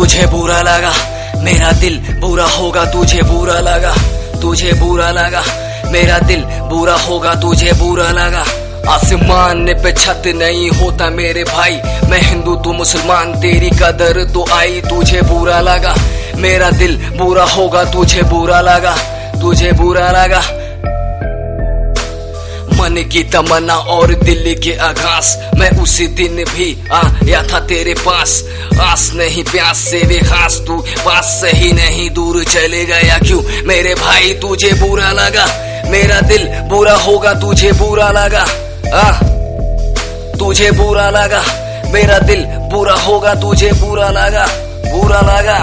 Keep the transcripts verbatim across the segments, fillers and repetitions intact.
तुझे बुरा लगा, मेरा दिल बुरा होगा, तुझे बुरा लगा, तुझे बुरा लगा, मेरा दिल बुरा होगा, तुझे बुरा लगा। आसमान पे छत नहीं होता मेरे भाई, मैं हिंदू तू मुसलमान, तेरी कदर तो आई। तुझे बुरा लगा, मेरा दिल बुरा होगा, तुझे बुरा लगा, तुझे बुरा लगा। मन की तमन्ना और दिल के आगास, मैं उसी दिन भी आया था तेरे पास। आस नहीं प्यास से वे खास, तू पास से ही नहीं दूर चले गया क्यों मेरे भाई। तुझे बुरा लगा, मेरा दिल बुरा होगा, तुझे बुरा लगा, आ, तुझे बुरा लगा, मेरा दिल बुरा होगा, तुझे बुरा लगा, बुरा लगा।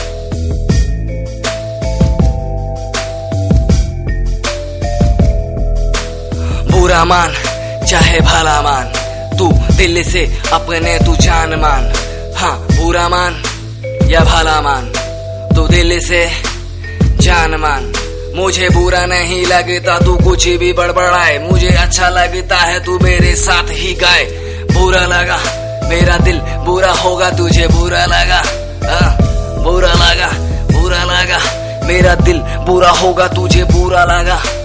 बुरा मान चाहे भला मान, तू दिल से अपने तू जान मान। हाँ बुरा मान या भला मान, तू दिल से जान मान। मुझे बुरा नहीं लगता तू कुछ भी बड़बड़ाए, मुझे अच्छा लगता है तू मेरे साथ ही गाए। बुरा लगा, मेरा दिल बुरा होगा, तुझे बुरा लगा, हाँ बुरा लगा, बुरा लगा, मेरा दिल बुरा होगा, तुझे बुरा लगा।